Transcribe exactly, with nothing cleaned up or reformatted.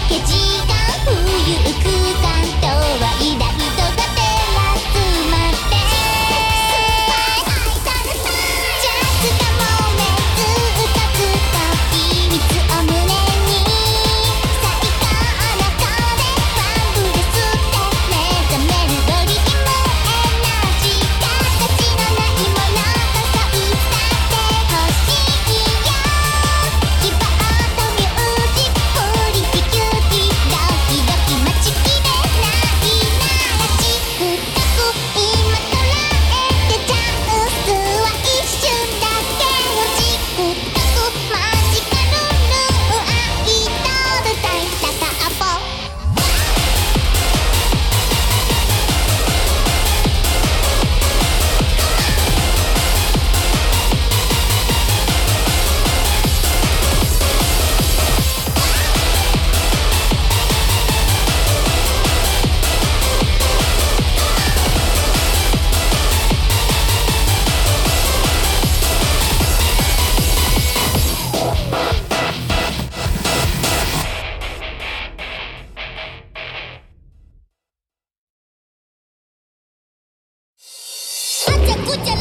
け時間浮遊空間とはイライトが照らすまでジャズがもめずっとつか秘密を胸に最高の声ワンブレスで目覚めるドリームエナジー形のないものとそうさってほしいよ希望とミュージックプリティキューティードキドキ待ちきれないならち深く今捉えてチャンスは一瞬だけよちくたくマジカルルーアイドル大高アポあちゃくちゃ